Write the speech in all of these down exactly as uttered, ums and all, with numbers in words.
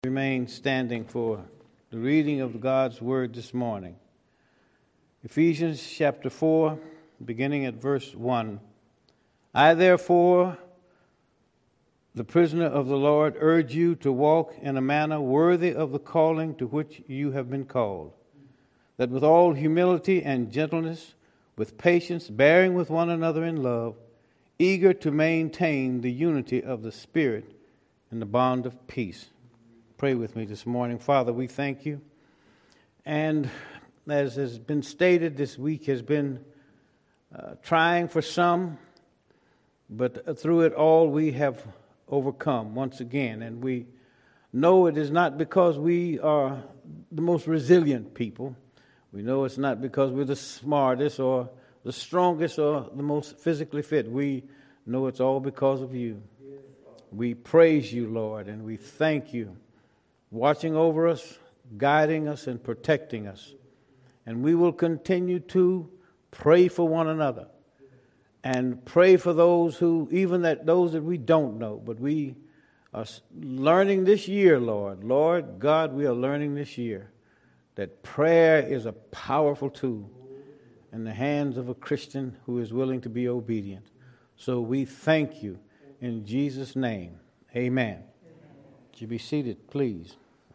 Remain standing for the reading of God's Word this morning. Ephesians chapter four, beginning at verse one. I therefore, the prisoner of the Lord, urge you to walk in a manner worthy of the calling to which you have been called, that with all humility and gentleness, with patience, bearing with one another in love, eager to maintain the unity of the Spirit in the bond of peace. Pray with me this morning. Father, we thank you. And as has been stated, this week has been uh, trying for some, but through it all we have overcome once again. And we know it is not because we are the most resilient people. We know it's not because we're the smartest or the strongest or the most physically fit. We know it's all because of you. We praise you, Lord, and we thank you, watching over us, guiding us, and protecting us. And we will continue to pray for one another and pray for those who, even that those that we don't know, but we are learning this year, Lord. Lord God, we are learning this year that prayer is a powerful tool in the hands of a Christian who is willing to be obedient. So we thank you in Jesus' name. Amen. Would you be seated, please?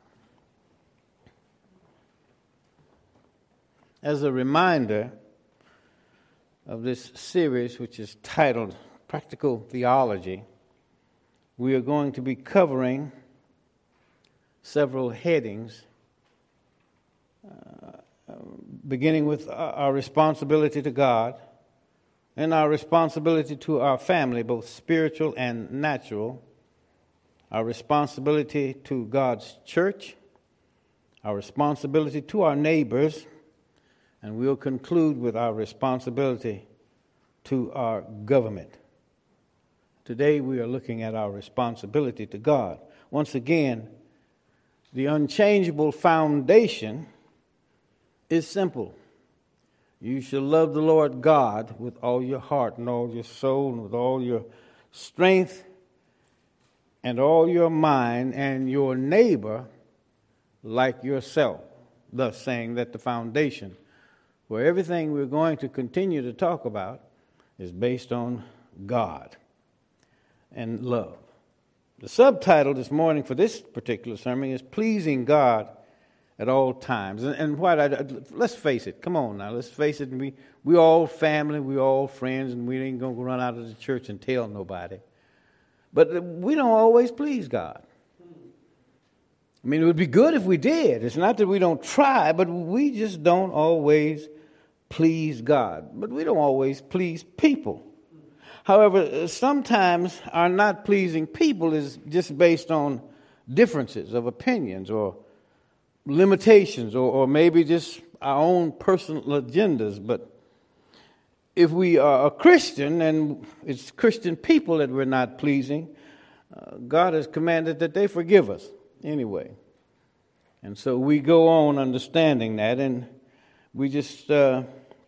As a reminder of this series, which is titled Practical Theology, we are going to be covering several headings, uh, beginning with our responsibility to God and our responsibility to our family, both spiritual and natural, our responsibility to God's church, our responsibility to our neighbors, and we'll conclude with our responsibility to our government. Today we are looking at our responsibility to God. Once again, the unchangeable foundation is simple. You shall love the Lord God with all your heart and all your soul and with all your strength and all your mind, and your neighbor like yourself. Thus saying that the foundation where everything we're going to continue to talk about is based on God and love. The subtitle this morning for this particular sermon is Pleasing God at All Times. And, and what I, let's face it, come on now, let's face it, we we all family, we all friends, and we ain't going to run out of the church and tell nobody. But we don't always please God. I mean, it would be good if we did. It's not that we don't try, but we just don't always please God. But we don't always please people. However, sometimes our not pleasing people is just based on differences of opinions or limitations or, or maybe just our own personal agendas. But if we are a Christian and it's Christian people that we're not pleasing, uh, God has commanded that they forgive us anyway. And so we go on understanding that, and we just, uh,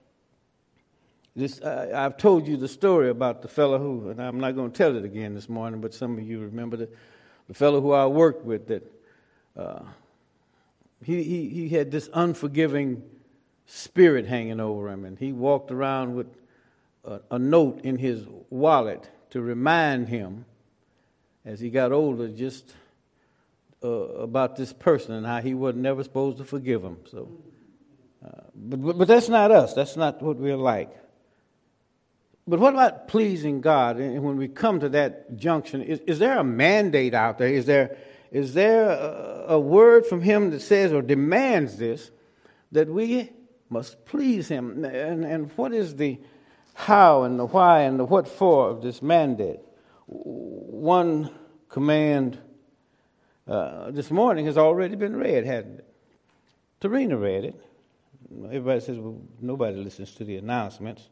this, uh, I've told you the story about the fellow who, and I'm not going to tell it again this morning, but some of you remember the, the fellow who I worked with that uh, he, he, he had this unforgiving spirit hanging over him, and he walked around with a, a note in his wallet to remind him as he got older just Uh, about this person and how he wasn't never supposed to forgive him. So, uh, but, but but that's not us. That's not what we're like. But what about pleasing God? And when we come to that junction, is, is there a mandate out there? Is there is there a, a word from Him that says or demands this, that we must please Him? And and what is the how and the why and the what for of this mandate? One command Uh, this morning has already been read, hadn't it? Tarina read it. Everybody says, well, nobody listens to the announcements.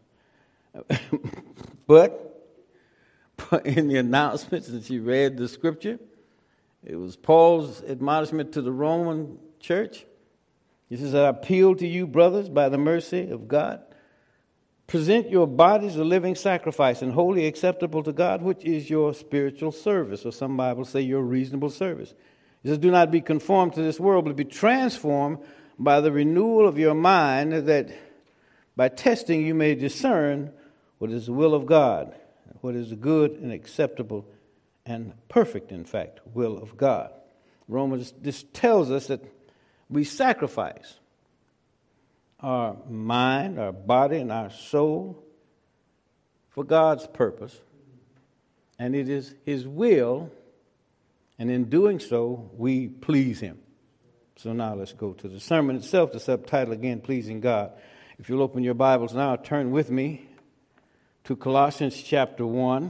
but, but in the announcements that she read the scripture, it was Paul's admonishment to the Roman church. He says, I appeal to you, brothers, by the mercy of God, present your bodies a living sacrifice and wholly acceptable to God, which is your spiritual service, or some Bibles say your reasonable service. He says, do not be conformed to this world, but be transformed by the renewal of your mind, that by testing you may discern what is the will of God, what is the good and acceptable and perfect, in fact, will of God. Romans, this tells us that we sacrifice our mind, our body, and our soul for God's purpose, and it is His will, and in doing so, we please Him. So now let's go to the sermon itself, the subtitle again, Pleasing God. If you'll open your Bibles now, turn with me to Colossians chapter one.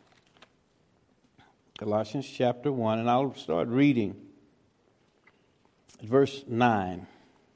Colossians chapter one, and I'll start reading at verse nine.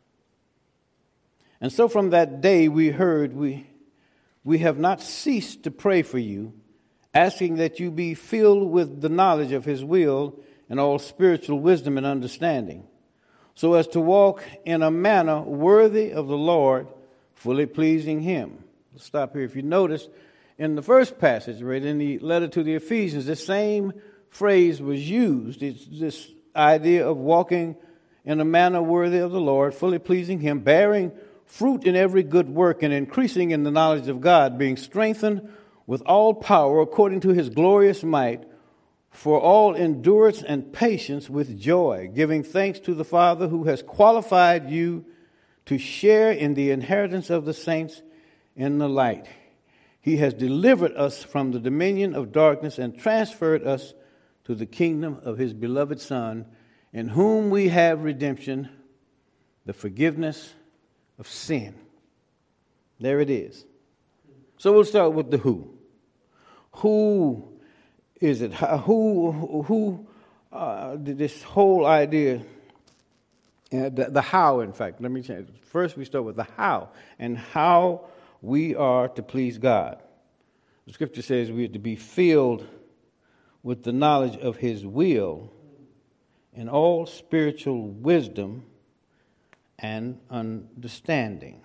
And so from that day we heard, we, we have not ceased to pray for you, asking that you be filled with the knowledge of His will and all spiritual wisdom and understanding, so as to walk in a manner worthy of the Lord, fully pleasing Him. Let's stop here. If you notice, in the first passage, right, in the letter to the Ephesians, the same phrase was used. It's this idea of walking in a manner worthy of the Lord, fully pleasing Him, bearing fruit in every good work, and increasing in the knowledge of God, being strengthened with all power according to His glorious might, for all endurance and patience with joy, giving thanks to the Father who has qualified you to share in the inheritance of the saints in the light. He has delivered us from the dominion of darkness and transferred us to the kingdom of His beloved Son, in whom we have redemption, the forgiveness of sin. There it is. So we'll start with the who. Who is it? Who, who, uh, this whole idea, uh, the, the how, in fact. Let me change. First we start with the how, and how we are to please God. The scripture says we are to be filled with the knowledge of His will and all spiritual wisdom and understanding.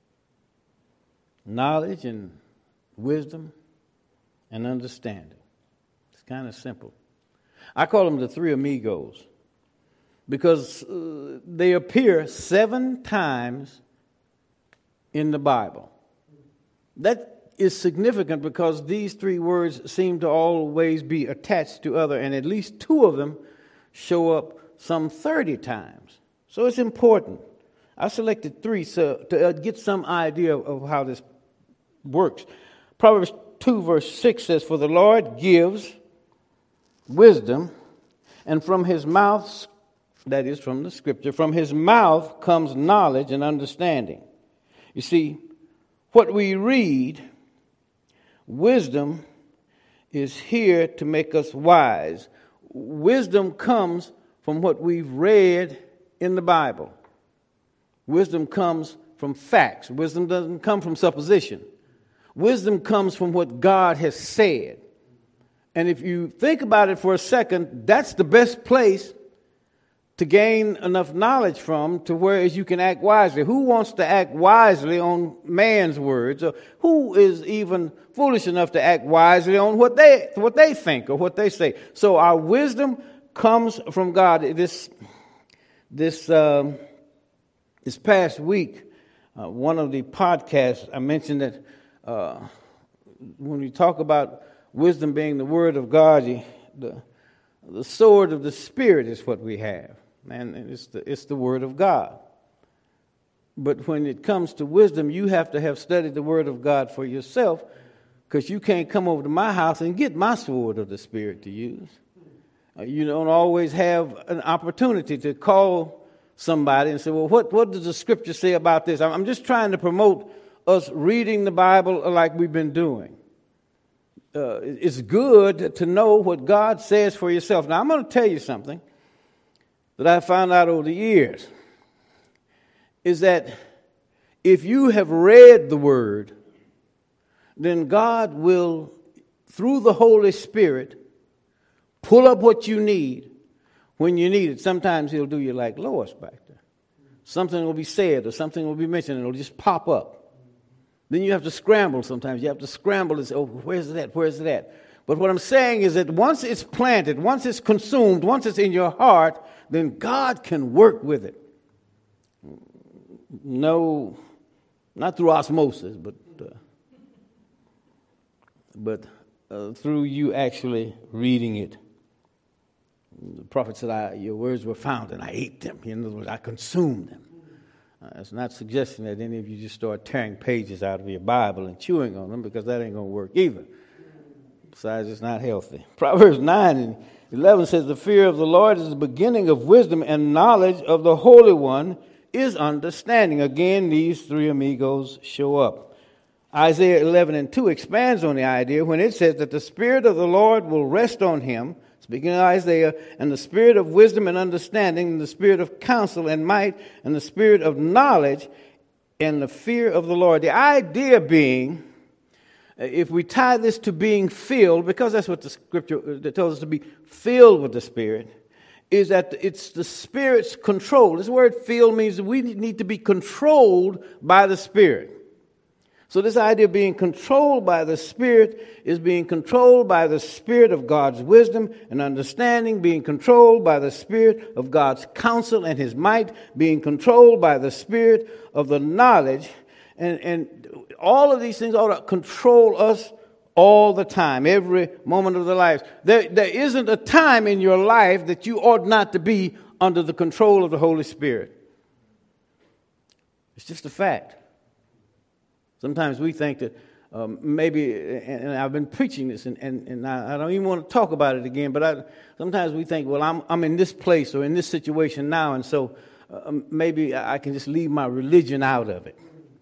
Knowledge and wisdom and understanding. It's kind of simple. I call them the three amigos because uh, they appear seven times in the Bible. That is significant because these three words seem to always be attached to other, and at least two of them show up some thirty times. So it's important. I selected three so to get some idea of how this works. Proverbs two verse six says, "For the Lord gives wisdom, and from His mouth," that is from the scripture, "from His mouth comes knowledge and understanding." You see, what we read, wisdom is here to make us wise. Wisdom comes from what we've read in the Bible. Wisdom comes from facts. Wisdom doesn't come from supposition. Wisdom comes from what God has said. And if you think about it for a second, that's the best place to gain enough knowledge from to whereas you can act wisely. Who wants to act wisely on man's words? Or who is even foolish enough to act wisely on what they what they think or what they say? So our wisdom comes from God. This this um, this past week, uh, one of the podcasts, I mentioned that uh, when we talk about wisdom being the word of God, the, the the sword of the Spirit is what we have. And it's the, it's the word of God. But when it comes to wisdom, you have to have studied the word of God for yourself, because you can't come over to my house and get my sword of the Spirit to use. Uh, you don't always have an opportunity to call somebody and say, well, what, what does the scripture say about this? I'm just trying to promote us reading the Bible like we've been doing. Uh, it's good to know what God says for yourself. Now, I'm going to tell you something that I found out over the years, is that if you have read the Word, then God will, through the Holy Spirit, pull up what you need when you need it. Sometimes He'll do you like Lois back there. Something will be said or something will be mentioned and it'll just pop up. Then you have to scramble sometimes. You have to scramble and say, oh, where's that? Where's that? But what I'm saying is that once it's planted, once it's consumed, once it's in your heart, then God can work with it. No, not through osmosis, but uh, but uh, through you actually reading it. The prophet said, I, your words were found and I ate them. In other words, I consumed them. Uh, it's not suggesting that any of you just start tearing pages out of your Bible and chewing on them, because that ain't going to work either. Besides, it's not healthy. Proverbs nine and eleven says, the fear of the Lord is the beginning of wisdom, and knowledge of the Holy One is understanding. Again, these three amigos show up. Isaiah eleven and two expands on the idea when it says that the Spirit of the Lord will rest on him, speaking of Isaiah, and the Spirit of wisdom and understanding, and the Spirit of counsel and might, and the Spirit of knowledge and the fear of the Lord. The idea being, if we tie this to being filled, because that's what the Scripture tells us to be filled with the Spirit, is that it's the Spirit's control. This word filled means that we need to be controlled by the Spirit. So this idea of being controlled by the Spirit is being controlled by the Spirit of God's wisdom and understanding, being controlled by the Spirit of God's counsel and his might, being controlled by the Spirit of the knowledge. And, and all of these things ought to control us all the time, every moment of their lives. There, there isn't a time in your life that you ought not to be under the control of the Holy Spirit. It's just a fact. Sometimes we think that um, maybe, and I've been preaching this, and, and, and I, I don't even want to talk about it again, but I, sometimes we think, well, I'm, I'm in this place or in this situation now, and so uh, maybe I can just leave my religion out of it.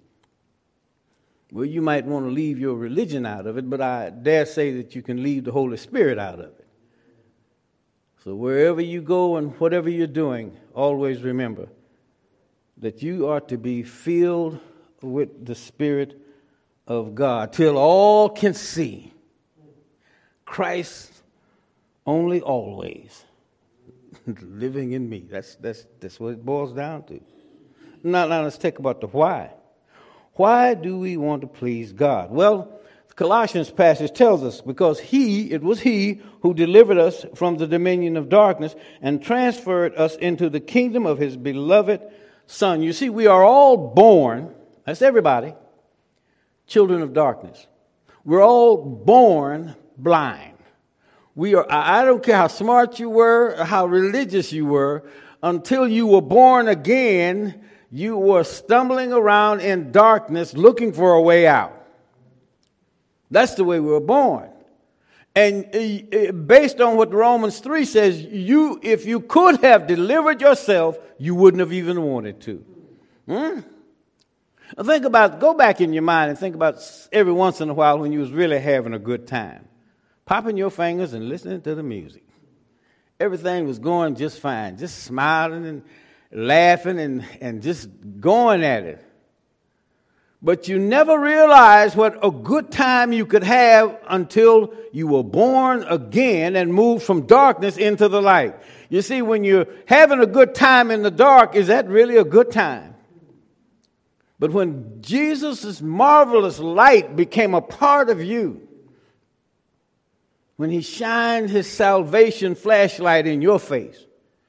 Well, you might want to leave your religion out of it, but I dare say that you can leave the Holy Spirit out of it. So wherever you go and whatever you're doing, always remember that you are to be filled with the Spirit of God, till all can see Christ only always living in me. That's that's that's what it boils down to. Now, now let's talk about the why. Why do we want to please God? Well, the Colossians passage tells us, because he, it was he who delivered us from the dominion of darkness and transferred us into the kingdom of his beloved Son. You see, we are all born, that's everybody, children of darkness. We're all born blind. We are, I don't care how smart you were or how religious you were, until you were born again, you were stumbling around in darkness looking for a way out. That's the way we were born. And based on what Romans three says, you, if you could have delivered yourself, you wouldn't have even wanted to. Hmm? Think about, go back in your mind and think about every once in a while when you was really having a good time. Popping your fingers and listening to the music. Everything was going just fine, just smiling and laughing and, and just going at it. But you never realized what a good time you could have until you were born again and moved from darkness into the light. You see, when you're having a good time in the dark, is that really a good time? But when Jesus' marvelous light became a part of you, when he shined his salvation flashlight in your face,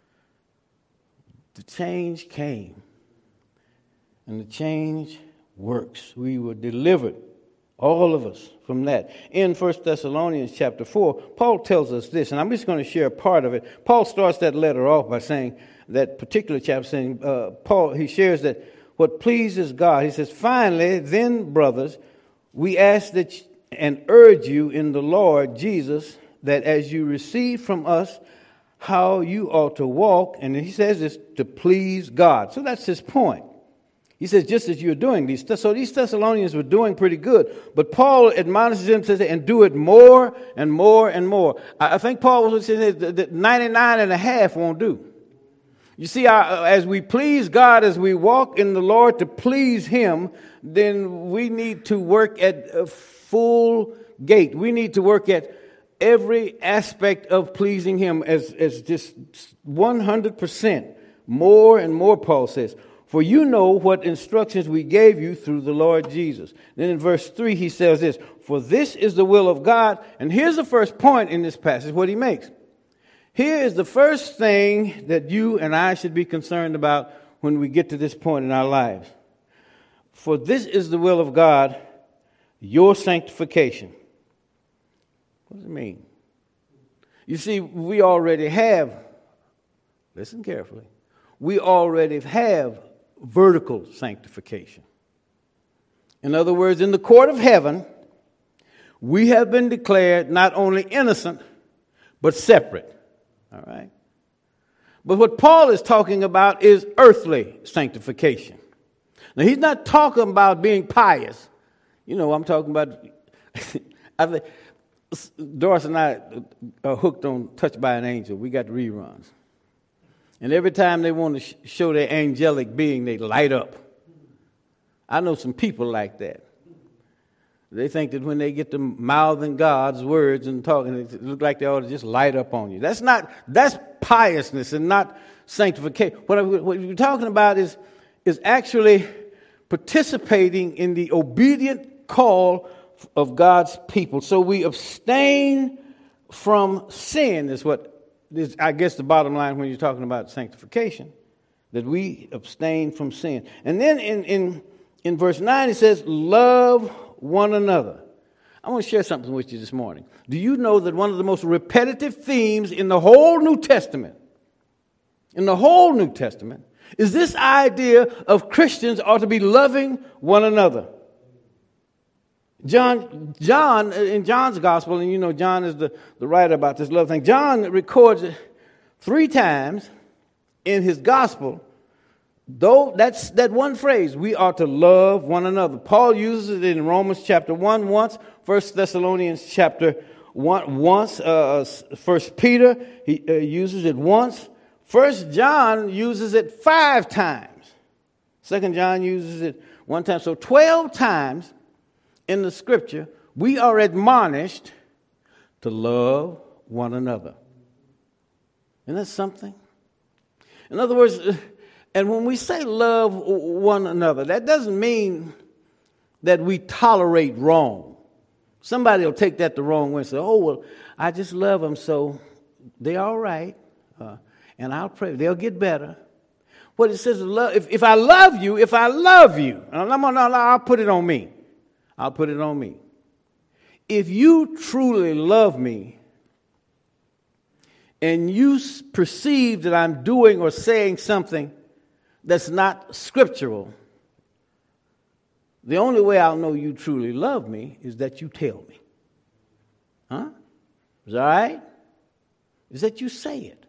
the change came. And the change works. We were delivered, all of us, from that. In First Thessalonians chapter four, Paul tells us this, and I'm just going to share a part of it. Paul starts that letter off by saying, that particular chapter, saying, uh, Paul, he shares that what pleases God. He says, finally, then, brothers, we ask that and urge you in the Lord Jesus that as you receive from us how you ought to walk, and he says this, to please God. So that's his point. He says, just as you're doing these. So these Thessalonians were doing pretty good. But Paul admonishes them to say, and do it more and more and more. I think Paul was saying that ninety-nine and a half won't do. You see, our, as we please God, as we walk in the Lord to please him, then we need to work at a full gait. We need to work at every aspect of pleasing him as, as just one hundred percent. More and more, Paul says. For you know what instructions we gave you through the Lord Jesus. Then in verse three, he says this, for this is the will of God. And here's the first point in this passage, what he makes. Here is the first thing that you and I should be concerned about when we get to this point in our lives. For this is the will of God, your sanctification. What does it mean? You see, we already have, listen carefully, we already have vertical sanctification. In other words, in the court of heaven, we have been declared not only innocent, but separate. All right? But what Paul is talking about is earthly sanctification. Now, he's not talking about being pious. You know, I'm talking about, I think, Doris and I are hooked on Touched by an Angel. We got reruns. And every time they want to sh- show their angelic being, they light up. I know some people like that. They think that when they get to mouthing God's words and talking, it looks like they ought to just light up on you. That's not, that's piousness and not sanctification. What, I, what we're talking about is, is actually participating in the obedient call of God's people. So we abstain from sin is what is, I guess, the bottom line when you're talking about sanctification, that we abstain from sin. And then in, in, in verse nine, it says, love one another. I want to share something with you this morning. Do you know that one of the most repetitive themes in the whole New Testament, in the whole New Testament, is this idea of Christians ought to be loving one another? John, John, in John's gospel, and you know John is the, the writer about this love thing, John records it three times in his gospel, though that's that one phrase, we are to love one another. Paul uses it in Romans chapter one once, First Thessalonians chapter one once, uh, First Peter, he uh, uses it once. First John uses it five times. Second John uses it one time. So twelve times in the scripture, we are admonished to love one another. Isn't that something? In other words, and when we say love one another, that doesn't mean that we tolerate wrong. Somebody will take that the wrong way and say, oh, well, I just love them, so they're all right. Uh, and I'll pray. They'll get better. What it says, love, if, if I love you, if I love you, and I'm gonna, I'll put it on me. I'll put it on me. If you truly love me and you perceive that I'm doing or saying something that's not scriptural, the only way I'll know you truly love me is that you tell me. Huh? Is that all right? Is that you say it.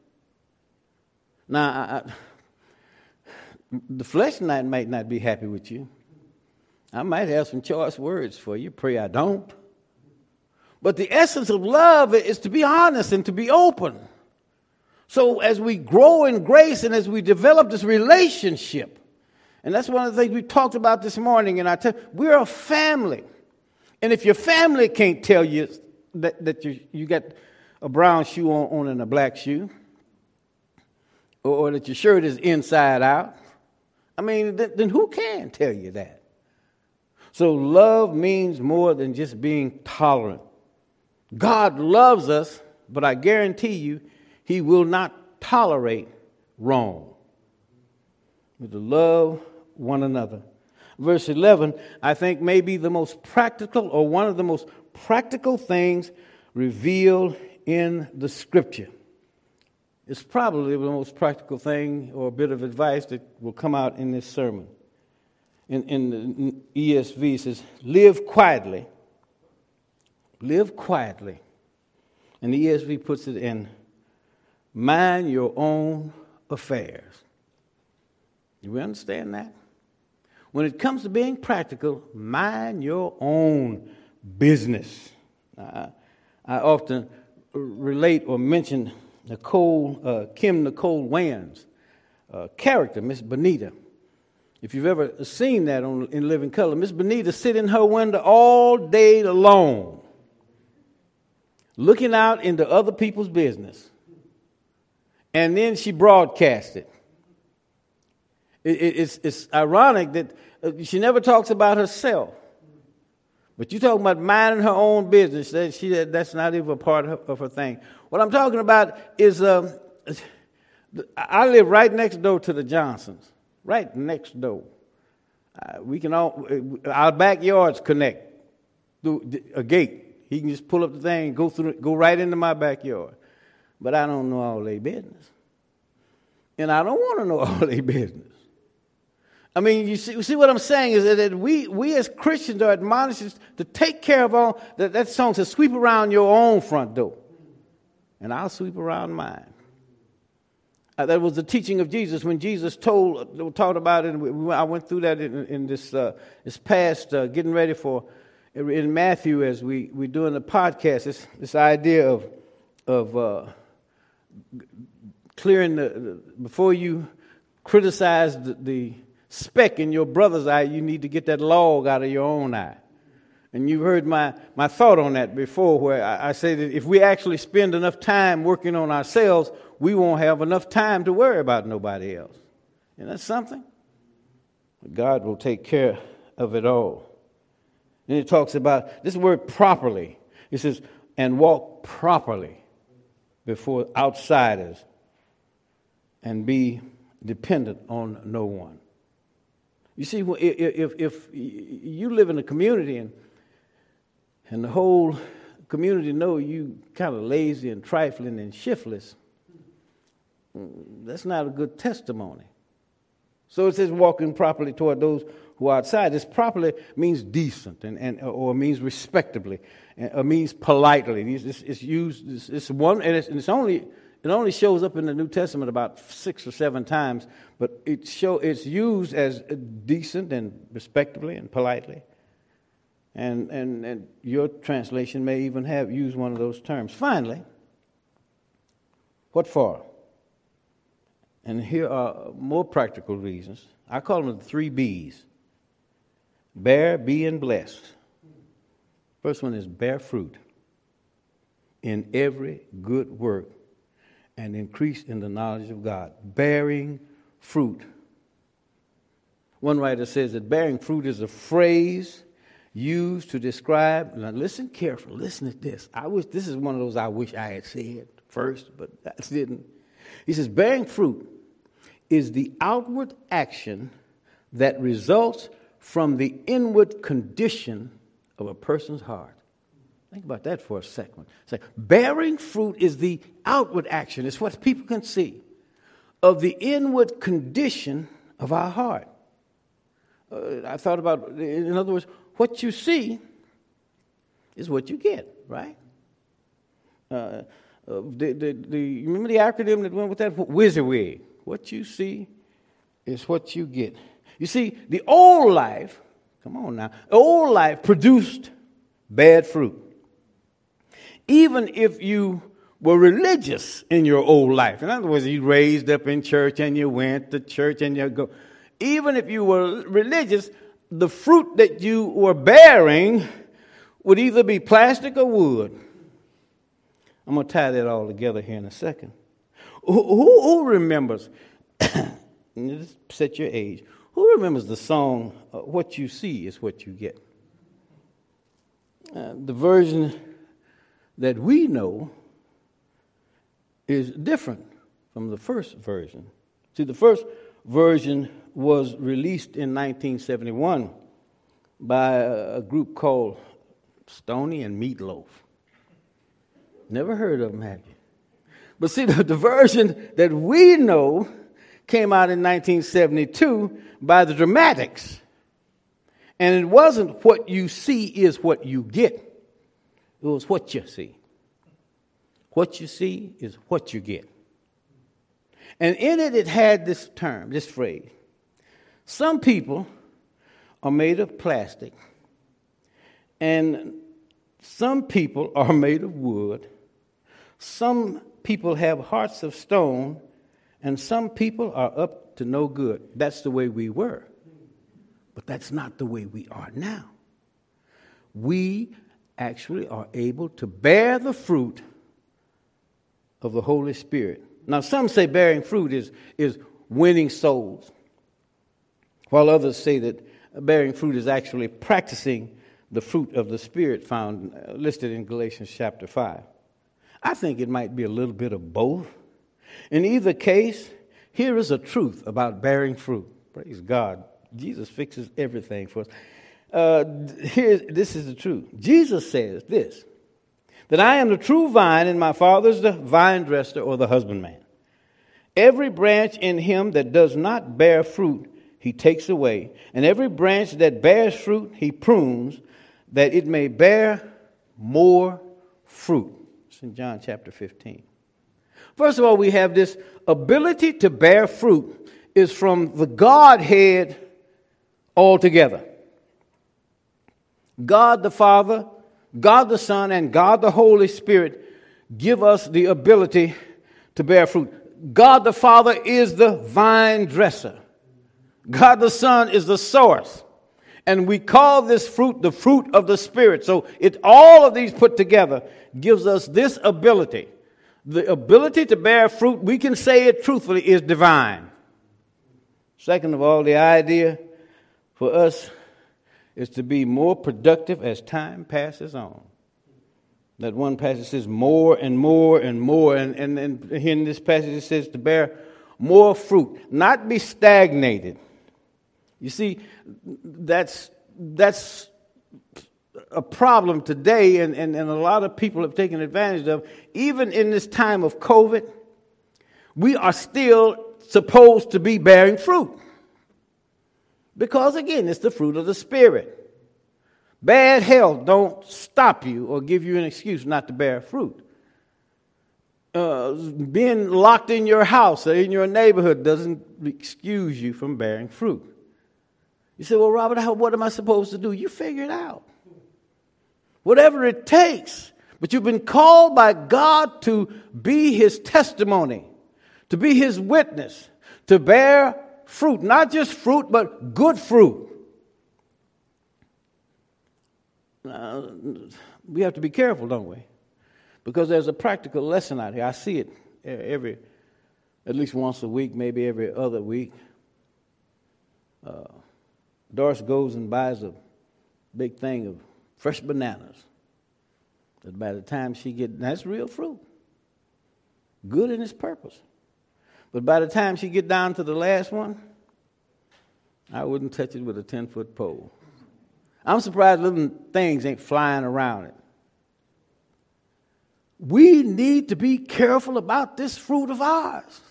Now, I, I, the flesh might, might not be happy with you. I might have some choice words for you. Pray I don't. But the essence of love is to be honest and to be open. So as we grow in grace and as we develop this relationship, and that's one of the things we talked about this morning, and I tell we're a family. And if your family can't tell you that, that you, you got a brown shoe on, on and a black shoe, or, or that your shirt is inside out, I mean, th- then who can tell you that? So love means more than just being tolerant. God loves us, but I guarantee you, he will not tolerate wrong. We're to love one another. Verse eleven, I think, may be the most practical or one of the most practical things revealed in the Scripture. It's probably the most practical thing or a bit of advice that will come out in this sermon. In, in the E S V, it says, live quietly. Live quietly. And the E S V puts it in, mind your own affairs. Do we understand that? When it comes to being practical, mind your own business. Uh, I often relate or mention Nicole, uh, Kim Nicole Wayans' uh, character, Miss Bonita. If you've ever seen that on in Living Color, Miss Bonita sit in her window all day long, looking out into other people's business, and then she broadcasts it. It, it it's, it's ironic that uh, she never talks about herself. But you talking about minding her own business. That she, that's not even a part of her, of her thing. What I'm talking about is um, I live right next door to the Johnsons, right next door. Uh, we can all our backyards connect through a gate. He can just pull up the thing and go through, go right into my backyard. But I don't know all their business, and I don't want to know all their business. I mean, you see, you see what I'm saying is that we we as Christians are admonished to take care of all that. That song says, "Sweep around your own front door, and I'll sweep around mine." Uh, that was the teaching of Jesus when Jesus told talked about it. And we, I went through that in, in this uh, this past uh, getting ready for in Matthew as we we doing the podcast. This this idea of of uh, clearing the, the before you criticize the, the speck in your brother's eye, you need to get that log out of your own eye. And you've heard my, my thought on that before, where I, I say that if we actually spend enough time working on ourselves, we won't have enough time to worry about nobody else. And that's something. God will take care of it all. And it talks about this word properly. It says, and walk properly before outsiders and be dependent on no one. You see, if, if you live in a community and and the whole community know you kind of lazy and trifling and shiftless, that's not a good testimony. So it says walking properly toward those who are outside. This properly means decent and, and or means respectably or means politely. It's, it's used. It's, it's one, and it's, and it's only. It only shows up in the New Testament about six or seven times, but it show it's used as decent and respectably and politely. And, and and your translation may even have used one of those terms. Finally, what for? And here are more practical reasons. I call them the three B's. Bear, be, and bless. First one is bear fruit in every good work and increase in the knowledge of God. Bearing fruit. One writer says that bearing fruit is a phrase used to describe, now listen carefully, listen to this. I wish, this is one of those I wish I had said first, but I didn't. He says, bearing fruit is the outward action that results from the inward condition of a person's heart. Think about that for a second. Say, bearing fruit is the outward action. It's what people can see of the inward condition of our heart. Uh, I thought about, in other words, what you see is what you get, right? Uh, uh, the, the, the, you remember the acronym that went with that? WYSIWYG. What you see is what you get. You see, the old life, come on now, the old life produced bad fruit. Even if you were religious in your old life. In other words, you raised up in church and you went to church and you go. Even if you were religious, the fruit that you were bearing would either be plastic or wood. I'm going to tie that all together here in a second. Who, who, who remembers, just set your age, who remembers the song, uh, What You See Is What You Get? Uh, the version that we know is different from the first version. See, the first version was released in nineteen seventy-one by a group called Stoney and Meatloaf. Never heard of them, have you? But see, the, the version that we know came out in nineteen seventy-two by the Dramatics. And it wasn't what you see is what you get. It was what you see. What you see is what you get. And in it, it had this term, this phrase. Some people are made of plastic, and some people are made of wood. Some people have hearts of stone, and some people are up to no good. That's the way we were. But that's not the way we are now. We actually are able to bear the fruit of the Holy Spirit. Now, some say bearing fruit is, is winning souls, while others say that bearing fruit is actually practicing the fruit of the Spirit found uh, listed in Galatians chapter five. I think it might be a little bit of both. In either case, here is a truth about bearing fruit. Praise God. Jesus fixes everything for us. Uh, here, this is the truth. Jesus says this, that I am the true vine, and my Father's the vine dresser or the husbandman. Every branch in him that does not bear fruit, he takes away. And every branch that bears fruit, he prunes, that it may bear more fruit. It's in John chapter fifteen. First of all, we have this ability to bear fruit is from the Godhead altogether. God the Father, God the Son, and God the Holy Spirit give us the ability to bear fruit. God the Father is the vine dresser. God the Son is the source. And we call this fruit the fruit of the Spirit. So it all of these put together gives us this ability. The ability to bear fruit, we can say it truthfully, is divine. Second of all, the idea for us is to be more productive as time passes on. That one passage says more and more and more. And, and, and here in this passage it says to bear more fruit, not be stagnated. You see, that's that's a problem today, and, and, and a lot of people have taken advantage of. Even in this time of COVID, we are still supposed to be bearing fruit. Because, again, it's the fruit of the Spirit. Bad health don't stop you or give you an excuse not to bear fruit. Uh, being locked in your house or in your neighborhood doesn't excuse you from bearing fruit. You say, well, Robert, how, what am I supposed to do? You figure it out. Whatever it takes. But you've been called by God to be his testimony, to be his witness, to bear fruit. Not just fruit, but good fruit. Uh, we have to be careful, don't we? Because there's a practical lesson out here. I see it every, at least once a week, maybe every other week. Uh, Doris goes and buys a big thing of fresh bananas. That by the time she gets, that's real fruit. Good in its purpose. But by the time she get down to the last one, I wouldn't touch it with a ten-foot pole. I'm surprised little things ain't flying around it. We need to be careful about this fruit of ours.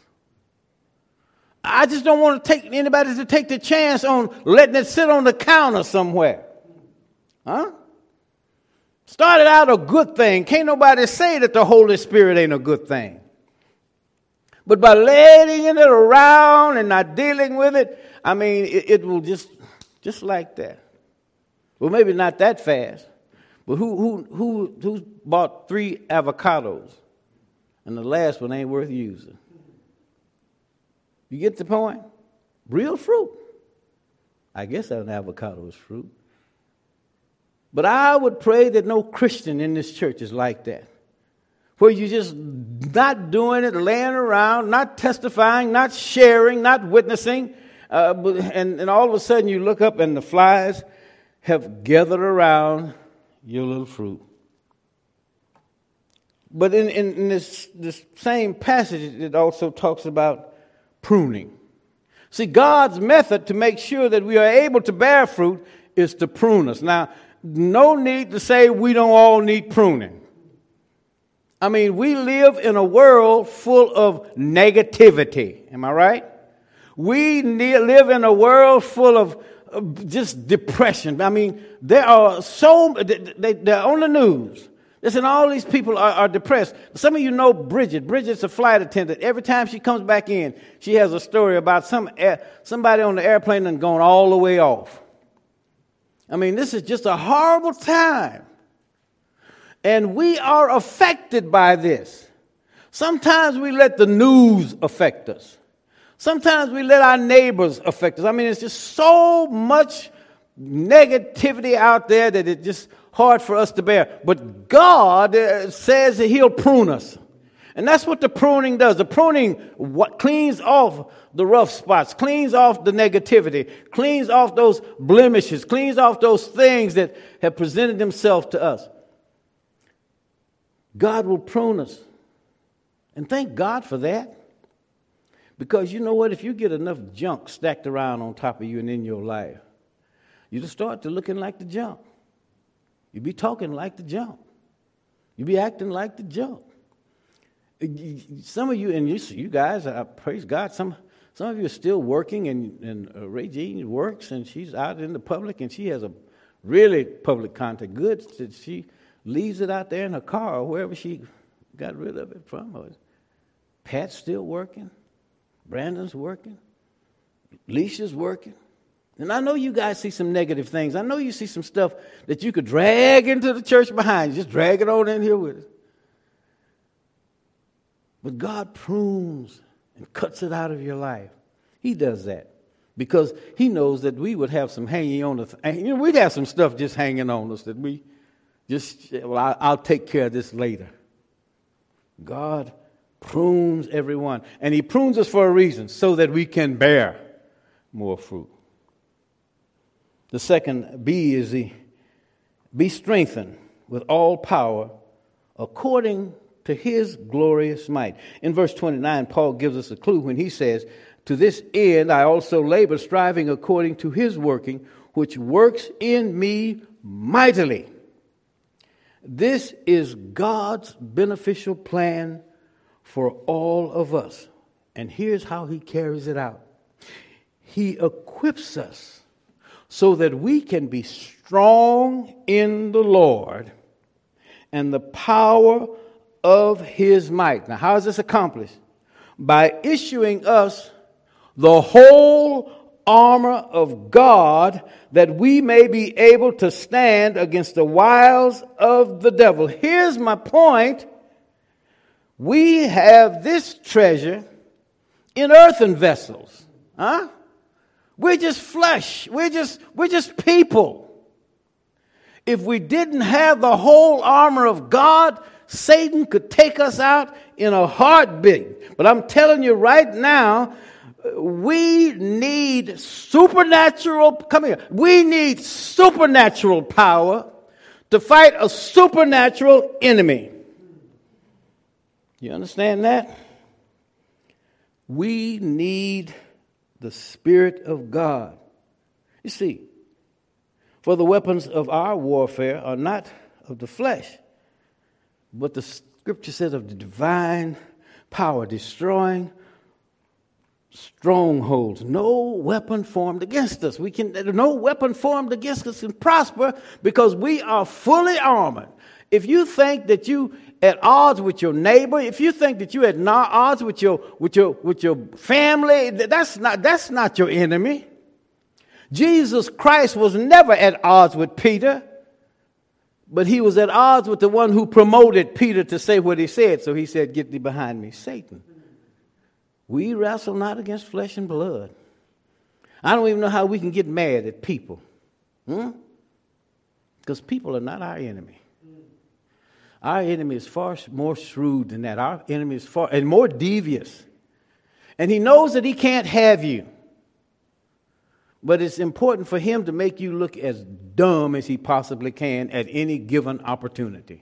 I just don't want to take anybody to take the chance on letting it sit on the counter somewhere. Huh? Started out a good thing. Can't nobody say that the Holy Spirit ain't a good thing. But by letting it around and not dealing with it, I mean, it, it will just, just like that. Well, maybe not that fast. But who who who who bought three avocados and the last one ain't worth using? You get the point? Real fruit. I guess an avocado is fruit. But I would pray that no Christian in this church is like that. Where you're just not doing it, laying around, not testifying, not sharing, not witnessing. Uh, and, and all of a sudden you look up and the flies have gathered around your little fruit. But in, in, in this, this same passage, it also talks about pruning. See, God's method to make sure that we are able to bear fruit is to prune us. Now, no need to say we don't all need pruning. I mean, we live in a world full of negativity. Am I right? We ne- live in a world full of uh, just depression. I mean, there are so, they, they, they're on the news. Listen, all these people are, are depressed. Some of you know Bridget. Bridget's a flight attendant. Every time she comes back in, she has a story about some air, somebody on the airplane and going all the way off. I mean, this is just a horrible time. And we are affected by this. Sometimes we let the news affect us. Sometimes we let our neighbors affect us. I mean, it's just so much negativity out there that it's just hard for us to bear. But God uh, says that he'll prune us. And that's what the pruning does. The pruning what cleans off the rough spots, cleans off the negativity, cleans off those blemishes, cleans off those things that have presented themselves to us. God will prune us. And thank God for that. Because you know what? If you get enough junk stacked around on top of you and in your life, you just start to looking like the junk. You be talking like the junk. You be acting like the junk. Some of you, and you, you guys, I praise God, some some of you are still working, and, and uh, Regine works, and she's out in the public, and she has a really public contact goods that she leaves it out there in her car or wherever she got rid of it from. Pat's still working. Brandon's working. Leisha's working. And I know you guys see some negative things. I know you see some stuff that you could drag into the church behind you. Just drag it on in here with us. But God prunes and cuts it out of your life. He does that because he knows that we would have some hanging on us. You know, we'd have some stuff just hanging on us that we just, well, I, I'll take care of this later. God prunes everyone. And he prunes us for a reason, so that we can bear more fruit. The second B is the be strengthened with all power according to his glorious might. In verse twenty-nine, Paul gives us a clue when he says, to this end I also labor, striving according to his working, which works in me mightily. This is God's beneficial plan for all of us. And here's how he carries it out. He equips us so that we can be strong in the Lord and the power of his might. Now, how is this accomplished? By issuing us the whole armor of God, that we may be able to stand against the wiles of the devil. Here's my point. We have this treasure in earthen vessels. Huh? We're just flesh. We're just, we're just people. If we didn't have the whole armor of God, Satan could take us out in a heartbeat. But I'm telling you right now, we need supernatural, come here, we need supernatural power to fight a supernatural enemy. You understand that? We need the Spirit of God. You see, for the weapons of our warfare are not of the flesh, but the scripture says of the divine power, destroying strongholds. No weapon formed against us. We can, no weapon formed against us can prosper because we are fully armored. If you think that you at odds with your neighbor, if you think that you at odds with your with your with your family, that's not that's not your enemy. Jesus Christ was never at odds with Peter, but he was at odds with the one who promoted Peter to say what he said. So he said, "Get thee behind me, Satan." We wrestle not against flesh and blood. I don't even know how we can get mad at people. Hmm? Because people are not our enemy. Our enemy is far more shrewd than that. Our enemy is far and more devious. And he knows that he can't have you. But it's important for him to make you look as dumb as he possibly can at any given opportunity.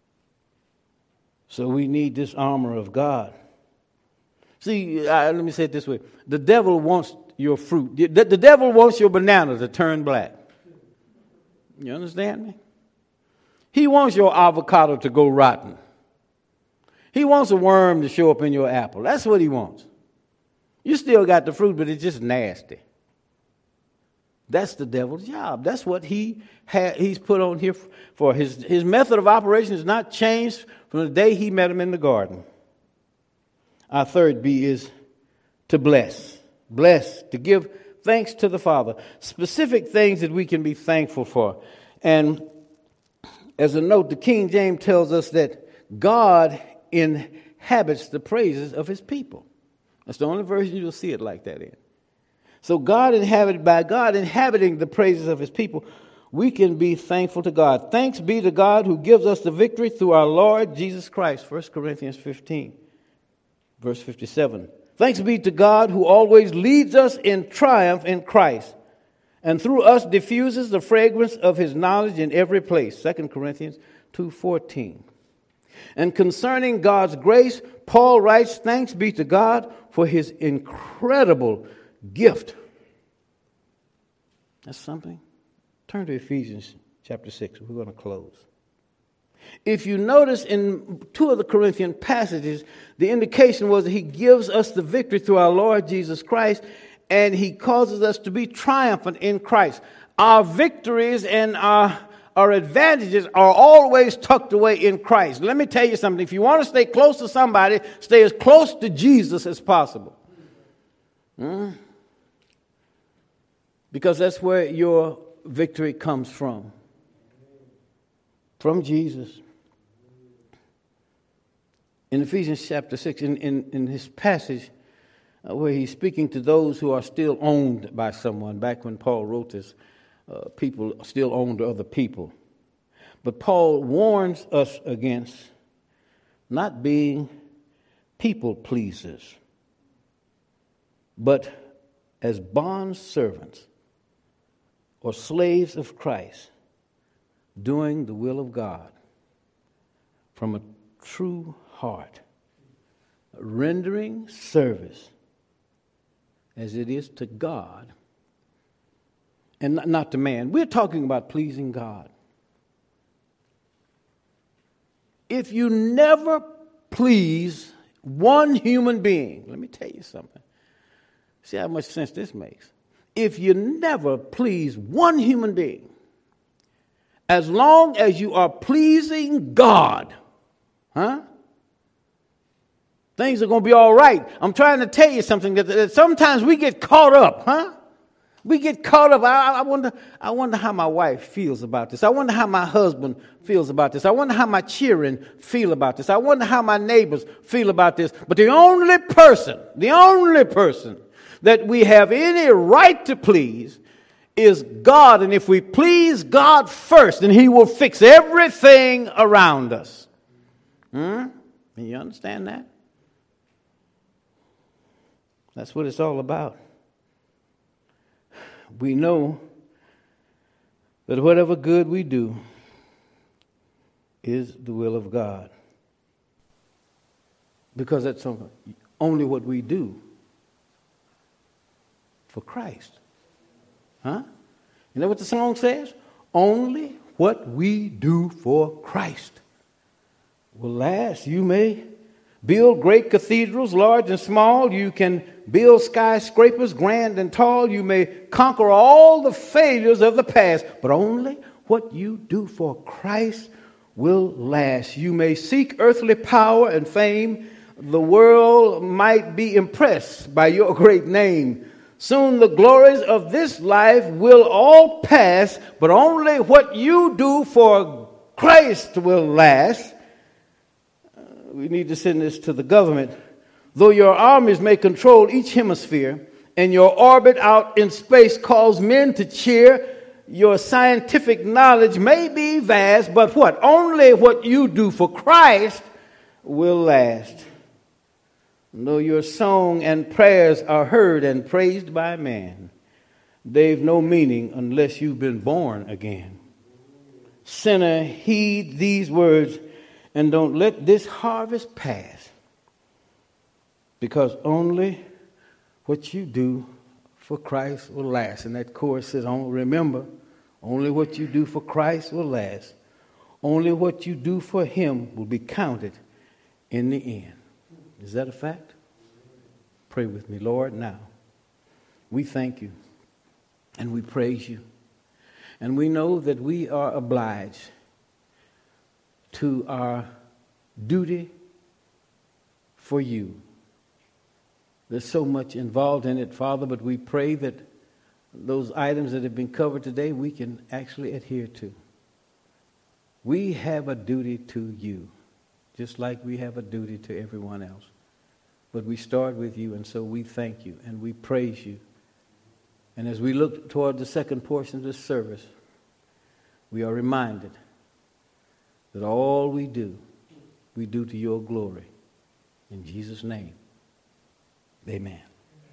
So we need this armor of God. See, uh, let me say it this way. The devil wants your fruit. The, the devil wants your banana to turn black. You understand me? He wants your avocado to go rotten. He wants a worm to show up in your apple. That's what he wants. You still got the fruit, but it's just nasty. That's the devil's job. That's what he ha- he's put on here for. His, his method of operation has not changed from the day he met him in the garden. Our third B is to bless. Bless, to give thanks to the Father. Specific things that we can be thankful for. And as a note, the King James tells us that God inhabits the praises of his people. That's the only version you'll see it like that in. So God inhabited, by God inhabiting the praises of his people, we can be thankful to God. Thanks be to God who gives us the victory through our Lord Jesus Christ. First Corinthians fifteen, verse fifty-seven. Thanks be to God who always leads us in triumph in Christ, and through us diffuses the fragrance of his knowledge in every place. Second Corinthians two fourteen. And concerning God's grace, Paul writes, thanks be to God for his incredible gift. That's something. Turn to Ephesians chapter six. We're going to close. If you notice in two of the Corinthian passages, the indication was that he gives us the victory through our Lord Jesus Christ, and he causes us to be triumphant in Christ. Our victories and our, our advantages are always tucked away in Christ. Let me tell you something. If you want to stay close to somebody, stay as close to Jesus as possible. Hmm? Because that's where your victory comes from. From Jesus. In Ephesians chapter six, in, in, in his passage uh, where he's speaking to those who are still owned by someone, back when Paul wrote this, uh, people still owned other people. But Paul warns us against not being people pleasers, but as bond servants or slaves of Christ, doing the will of God from a true heart, rendering service as it is to God and not to man. We're talking about pleasing God. If you never please one human being, let me tell you something. See how much sense this makes. If you never please one human being, as long as you are pleasing God, huh? Things are going to be all right. I'm trying to tell you something that, that sometimes we get caught up, huh? We get caught up. I, I wonder, I wonder how my wife feels about this. I wonder how my husband feels about this. I wonder how my children feel about this. I wonder how my neighbors feel about this. But the only person, the only person that we have any right to please is God. And if we please God first, then he will fix everything around us. Hmm? Can you understand that? That's what it's all about. We know that whatever good we do is the will of God. Because that's only what we do for Christ. Huh? You know what the song says? Only what we do for Christ will last. You may build great cathedrals, large and small. You can build skyscrapers, grand and tall. You may conquer all the failures of the past, but only what you do for Christ will last. You may seek earthly power and fame. The world might be impressed by your great name. Soon the glories of this life will all pass, but only what you do for Christ will last. Uh, we need to send this to the government. Though your armies may control each hemisphere, and your orbit out in space calls men to cheer, your scientific knowledge may be vast, but what? Only what you do for Christ will last. Though your song and prayers are heard and praised by man, they've no meaning unless you've been born again. Sinner, heed these words and don't let this harvest pass, because only what you do for Christ will last. And that chorus says, remember, only what you do for Christ will last. Only what you do for him will be counted in the end. Is that a fact? Pray with me. Lord, now, we thank you and we praise you. And we know that we are obliged to our duty for you. There's so much involved in it, Father, but we pray that those items that have been covered today, we can actually adhere to. We have a duty to you, just like we have a duty to everyone else. But we start with you, and so we thank you and we praise you. And as we look toward the second portion of this service, we are reminded that all we do, we do to your glory. In Jesus' name, amen.